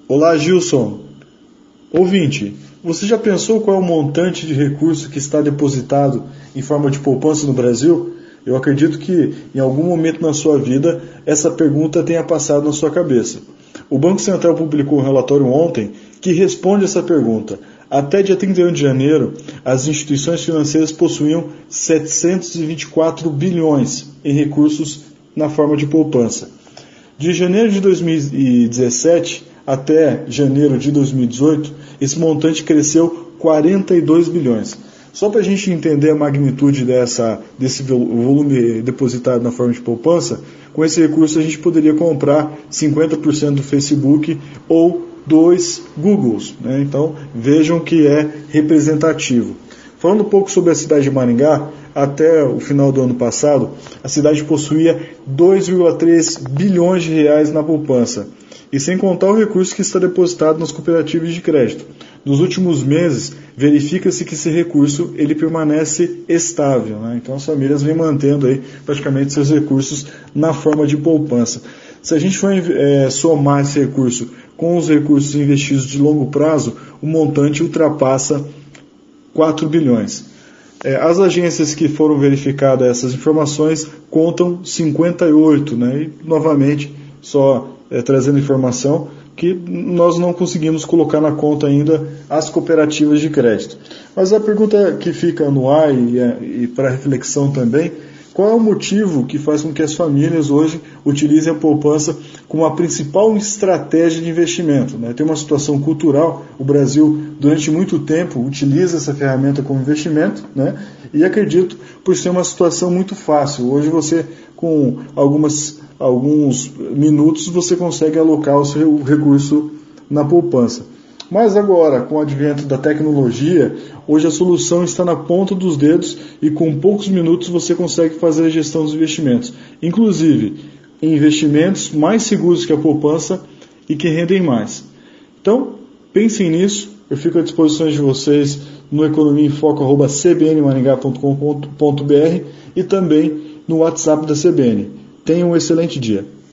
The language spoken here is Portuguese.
Olá, Gilson. Ouvinte, você já pensou qual é o montante de recurso que está depositado em forma de poupança no Brasil? Eu acredito que em algum momento na sua vida essa pergunta tenha passado na sua cabeça. O Banco Central publicou um relatório ontem que responde essa pergunta. Até dia 31 de janeiro, as instituições financeiras possuíam 724 bilhões em recursos na forma de poupança. De janeiro de 2017 até janeiro de 2018, esse montante cresceu 42 bilhões. Só para a gente entender a magnitude desse volume depositado na forma de poupança, com esse recurso a gente poderia comprar 50% do Facebook ou 2 Googles, né? Então vejam que é representativo. Falando um pouco sobre a cidade de Maringá, até o final do ano passado, a cidade possuía 2,3 bilhões de reais na poupança, e sem contar o recurso que está depositado nas cooperativas de crédito. Nos últimos meses, verifica-se que esse recurso ele permanece estável, né? Então as famílias vêm mantendo aí praticamente seus recursos na forma de poupança. Se a gente for somar esse recurso com os recursos investidos de longo prazo, o montante ultrapassa 4 bilhões. As agências que foram verificadas essas informações contam 58, né? E novamente, só trazendo informação que nós não conseguimos colocar na conta ainda as cooperativas de crédito. Mas a pergunta que fica no ar e para reflexão também, qual é o motivo que faz com que as famílias hoje utilizem a poupança como a principal estratégia de investimento, né? Tem uma situação cultural, o Brasil durante muito tempo utiliza essa ferramenta como investimento, né? E acredito por ser uma situação muito fácil. Hoje você, com alguns minutos, você consegue alocar o seu recurso na poupança. Mas agora, com o advento da tecnologia, hoje a solução está na ponta dos dedos e com poucos minutos você consegue fazer a gestão dos investimentos. Inclusive, em investimentos mais seguros que a poupança e que rendem mais. Então, pensem nisso. Eu fico à disposição de vocês no economiaemfoco@cbnmaringá.com.br e também no WhatsApp da CBN. Tenham um excelente dia.